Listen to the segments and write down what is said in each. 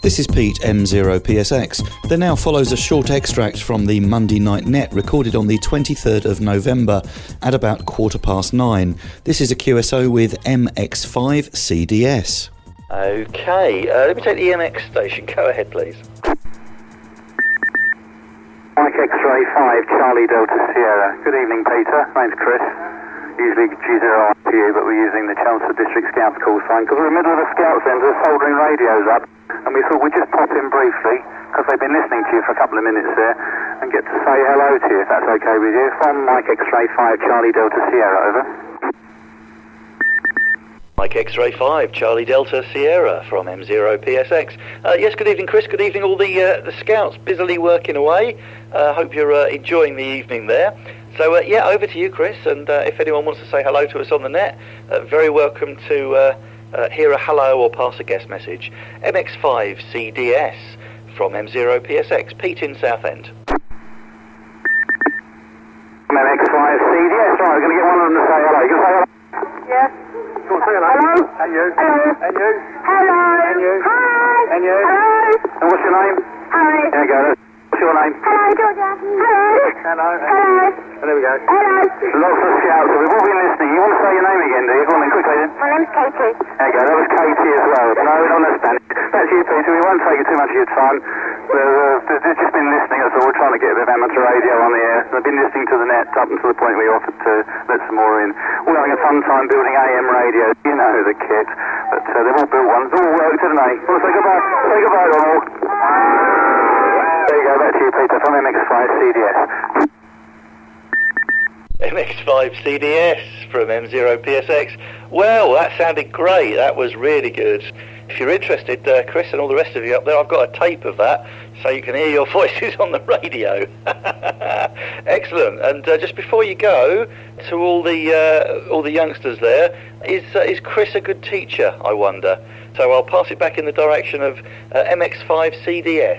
This is Pete, M0PSX. There now follows a short extract from the Monday Night Net recorded on the 23rd of November at about 9:15. This is a QSO with MX5CDS. OK, let me take the MX station. Go ahead, please. Mike X-Ray 5, Charlie Delta Sierra. Good evening, Peter. My name's Chris. Usually G0RPU, but we're using the Chelmsford District Scouts call sign because we're in the middle of a scout centre soldering radios up, and we thought we'd just pop in briefly because they've been listening to you for a couple of minutes there and get to say hello to you, if that's okay with you. From Mike X-Ray 5, Charlie Delta Sierra, over. Mike X-Ray 5, Charlie Delta Sierra from M0PSX. Yes, good evening, Chris. Good evening, all the scouts busily working away. Hope you're enjoying the evening there. So, yeah, over to you, Chris. And if anyone wants to say hello to us on the net, very welcome to hear a hello or pass a guest message. MX5CDS from M0PSX, Pete in Southend. MX5CDS, right, we're going to get one of them to say hello. You can say hello? Yes. Go on, say hello. Hello. And you. Hello. And you. Hello. And you. Hi. And you. Hello. And what's your name? Hi. There you go. What's your name? Hello, Georgia. Hello. Hello. Hello. And there we go. Hello. Lots of scouts. We've all been listening. You want to say your name again, do you? Go on then, quickly then. My name's Katie. There you go. That was Katie as well. No, not in Spanish. That's you, Peter. We won't take too much of your time. They've just been listening. That's all. We're trying to get a bit of amateur radio on the air. They've been listening to the net up until the point we offered to let some more in. We're having a fun time building AM radio. You know the kit. But they've all built one. It's all worked, haven't they? Want to say goodbye? Say goodbye, Ronald. There you go. Back to you, Peter, from MX5CDS. MX5CDS from M0PSX. Well, that sounded great. That was really good. If you're interested, Chris and all the rest of you up there, I've got a tape of that so you can hear your voices on the radio. Excellent. And just before you go, to all the youngsters there, is Chris a good teacher, I wonder? So I'll pass it back in the direction of MX5CDS.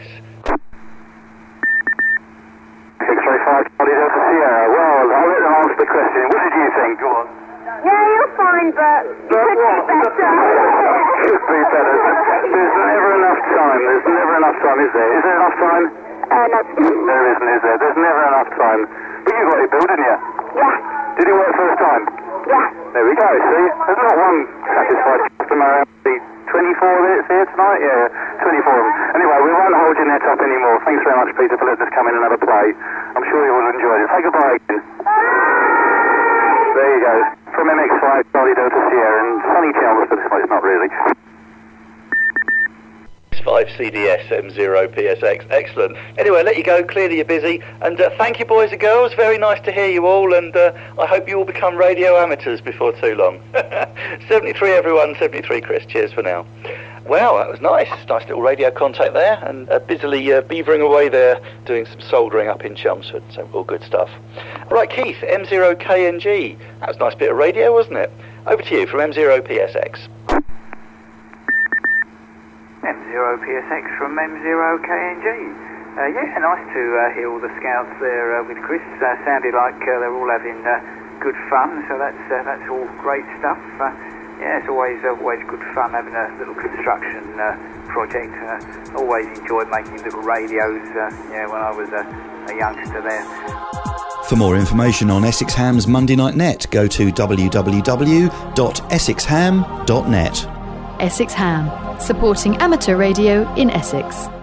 X-Ray 5, Charlie Delta Sierra. Well, I'll let them answer the question. What did you think? Go on. Yeah, you're fine, but you could be better. Could be better. There's never enough time. There's never enough time, is there? Is there enough time? No. There isn't, is there? There's never enough time. But you got it built, didn't you? Yeah. Did it work first time? Yeah. There we go, see? There's not one satisfied customer. 24 minutes here tonight? Yeah, 24 of them. Anyway, we won't hold your net up anymore. Thanks very much, Peter, for letting us come in and have a play. I'm sure you will enjoy it. Say goodbye again. There you go. From MX5, Charlie Delta Sierra, and sunny Chelmsford. Well, it's not really. MX5CDS, M0PSX. Excellent. Anyway, I'll let you go. Clearly you're busy. And thank you, boys and girls. Very nice to hear you all. And I hope you all become radio amateurs before too long. 73, everyone. 73, Chris. Cheers for now. Well, that was nice. Nice little radio contact there. And busily beavering away there, doing some soldering up in Chelmsford. So all good stuff. Right, Keith, M0KNG. That was a nice bit of radio, wasn't it? Over to you from M0PSX. M0PSX from M0KNG. Yeah, nice to hear all the scouts there with Chris. Sounded like they're all having good fun, so that's all great stuff. Yeah, it's always good fun having a little construction project. Always enjoyed making little radios. Yeah, when I was a youngster there. For more information on Essex Ham's Monday Night Net, go to www.essexham.net. Essex Ham, supporting amateur radio in Essex.